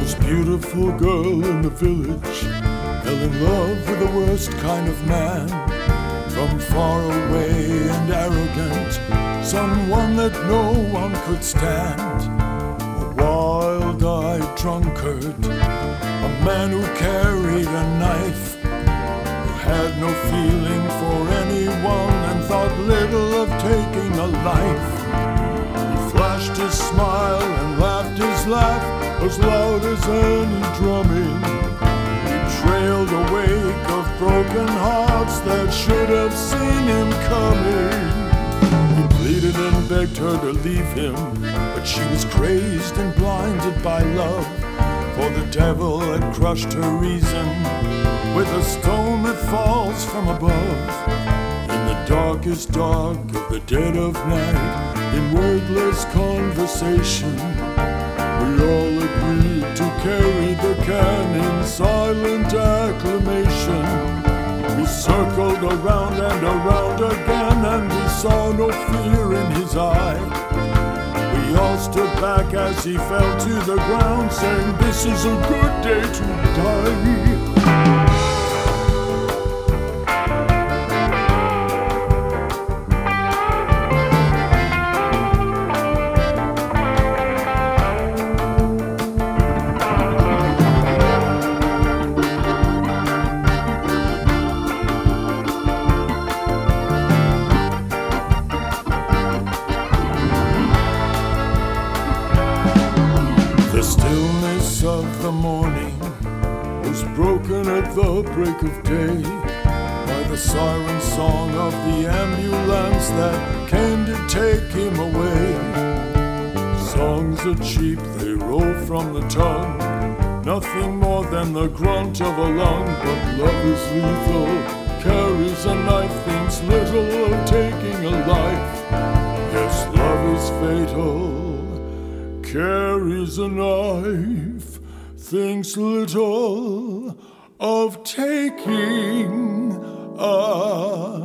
most beautiful girl in the village fell in love with the worst kind of man. From far away and arrogant, someone that no one could stand. A wild-eyed drunkard, a man who carried a knife, who had no feeling for anyone and thought little of taking a life. He flashed his smile and laughed his laugh as loud as any drumming. He trailed a wake of broken hearts that should have seen him coming. He pleaded and begged her to leave him, but she was crazed and blinded by love, for the devil had crushed her reason with a stone that falls from above. In the darkest dark of the dead of night, in wordless conversation, we all agreed to carry the can in silent acclamation. We circled around and around again, and we saw no fear in his eye. We all stood back as he fell to the ground, saying, "This is a good day to die." The stillness of the morning was broken at the break of day by the siren song of the ambulance that came to take him away. Songs are cheap, they roll from the tongue, nothing more than the grunt of a lung. But love is lethal, carries a knife, thinks little of taking a life. Yes, love is fatal, carries a knife, thinks little of taking a